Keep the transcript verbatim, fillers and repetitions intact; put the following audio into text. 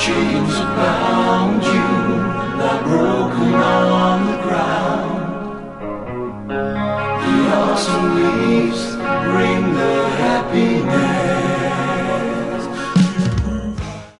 Chains that bound you lie broken on the ground. The autumn leaves bring